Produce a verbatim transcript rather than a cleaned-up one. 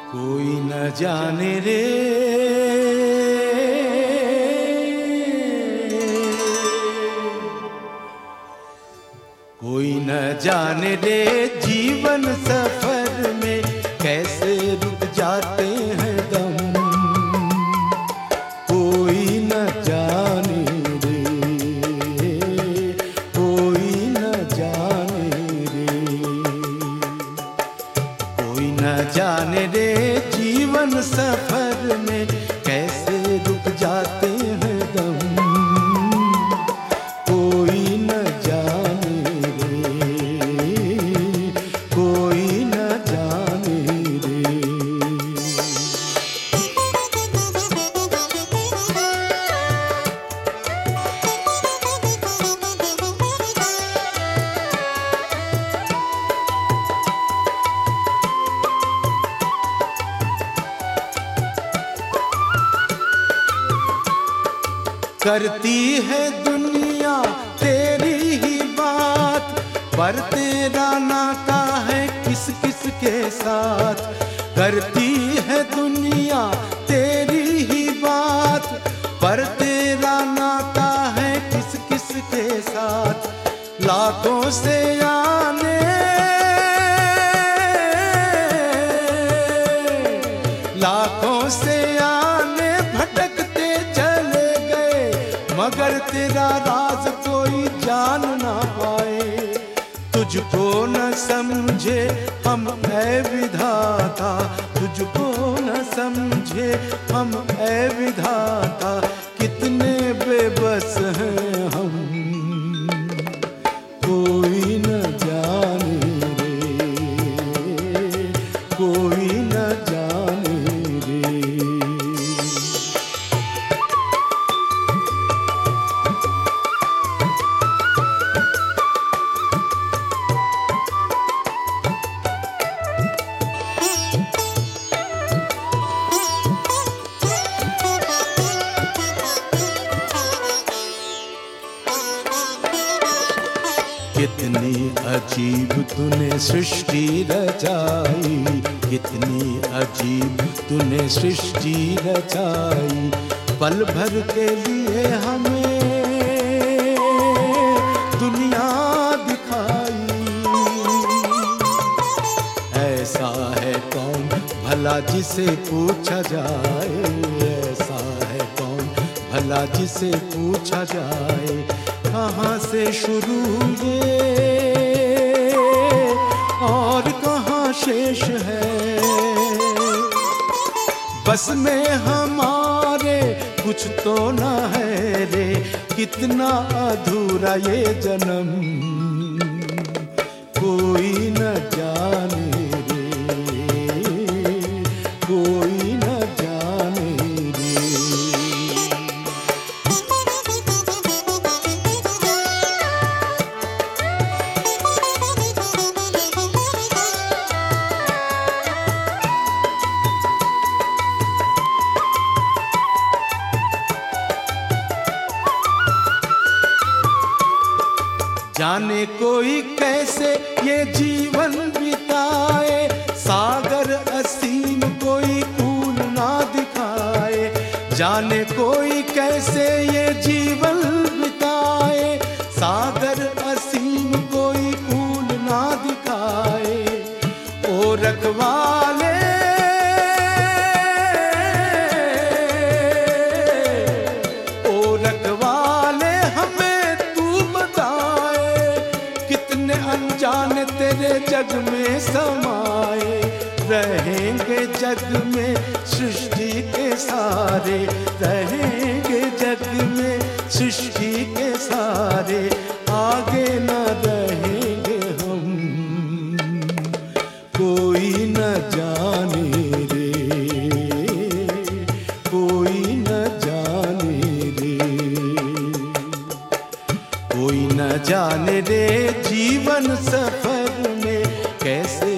कोई न जाने रे कोई न जाने रे जीवन सफर में कैसे रुक जाते हैं दम। कोई न जाने रे कोई न जाने रे कोई न जाने रे जीवन सफर में कैसे रुक जाते हैं दम। कोई न जाने रे कोई न जाने रे। करती है दुनिया तेरी ही बात, पर तेरा नाता है किस किस के साथ। करती है दुनिया तेरी ही बात, पर तेरा नाता है किस किस के साथ। लाखों से आने लाखों से आने भटकते चले गए, मगर तेरा राज कोई जान ना पाए। तुझको न समझे हम ऐ विधाता, तुझको न समझे हम ऐ विधाता। कितने बेबस हैं हम, कोई न जाने रे कोई न जाने रे। कितनी अजीब तूने सृष्टि रचाई, कितनी अजीब तूने सृष्टि रचाई। पल भर के लिए हमें दुनिया दिखाई। ऐसा है कौन भला जिसे पूछा जाए, ऐसा है कौन भला जिसे पूछा जाए। कहाँ से शुरू ये और कहाँ शेष है। बस में हमारे कुछ तो ना है रे, कितना अधूरा ये जन्म। कोई न जाने रे कोई न जाने रे। जाने कोई कैसे ये जीवन बिताए, सागर असीम कोई कूल ना दिखाए। जाने कोई कैसे ये जीवन बिताए, सागर असीम कोई कूल ना दिखाए। ओ रखवाले ओ रखवाले हमें तू बताए, कितने अनजाने तेरे जग में समाए। रहेंगे जग में सृष्टि के सारे, रहेंगे जग में सृष्टि के सारे। आगे न रहेंगे हम, कोई न जाने रे कोई न जाने रे कोई न जाने रे जीवन सफर में कैसे